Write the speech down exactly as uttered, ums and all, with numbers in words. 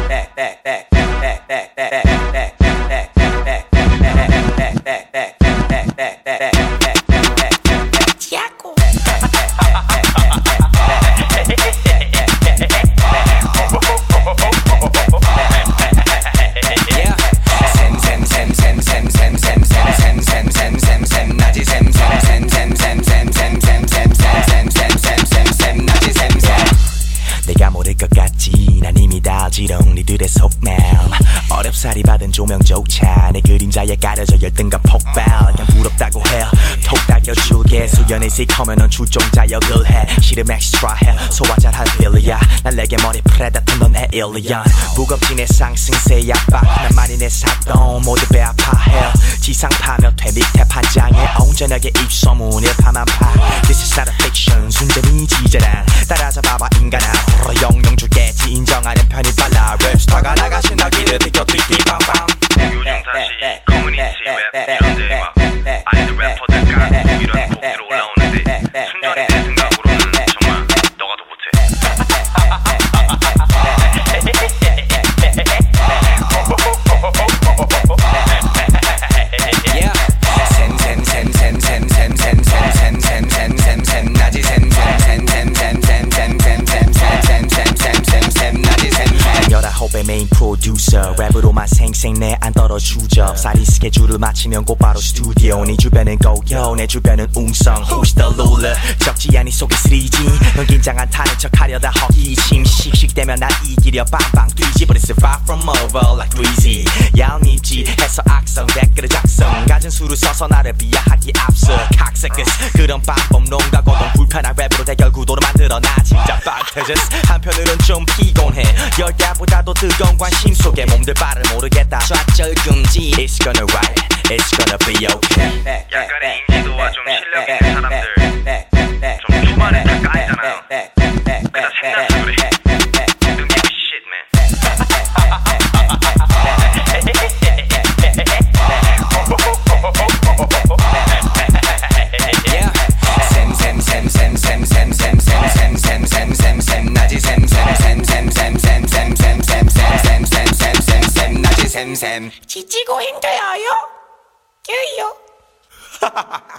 내가 모를 것 같지 난 이미 다 알지롱 니들의 속마음 어렵사리 받은 조명조차 내 그림자에 가려져 열등감 폭발 그냥 부럽다고 해 톡 달겨줄게 수연의 시커먼 넌 출종자 역을 해 싫음 엑스트라 해 소화 잘할 빌리야 난 내게 머리 프레다터 넌 에일리언 무겁지 내 상승세 압박 나만이 내 사동 모두 배 아파해 지상파며 퇴 밑에 판장에 온전하게 입소문 일파만파 This is not a fiction 순전히 지자랑 따라잡아봐 인간아 프로 영영 줄겠지 인정하는 편이 빨라 랩스타가 나가신다 길을 비켜 띠띠빵빵 요즘 다시 커뮤니티 랩 이런데 막 아이들 래퍼들과 이런 곡들 올라오는데 순전히 내 생각으로는 정말 너가 더 못해 열아홉의 메인 프로듀서 랩으로만 생생내 안 떨어주죠 사리 스케줄을 마치면 곧바로 스튜디오 네 주변은 고요 내 주변은 웅성 Who's the ruler 적지 않니 속이 쓰리지 넌 긴장 안 타는 척 하려다 허기짐 씩씩대면 난 이기려 빵빵 뛰지 But it's far from over like breezy 얄밉지 해서 악성 댓글을 작성 가진 수를 써서 나를 비하하기 앞서 각색은 그런 방법 농가 고동 불편한 랩으로 대결 구도를 만들어 나 진짜 빵터졌어 한편으론 좀 피곤해 열야보다도 뜨거운 관심 속에 몸들 바를 모르겠다 좌절 금지 It's gonna ride It's gonna be okay 약간의 인지도와 좀 실력 있는 사람들 좀 초반에 다 까이잖아요 그래서 생각도 그래 Don't give a shit man 샘샘 지치고 힘들어요? 껴요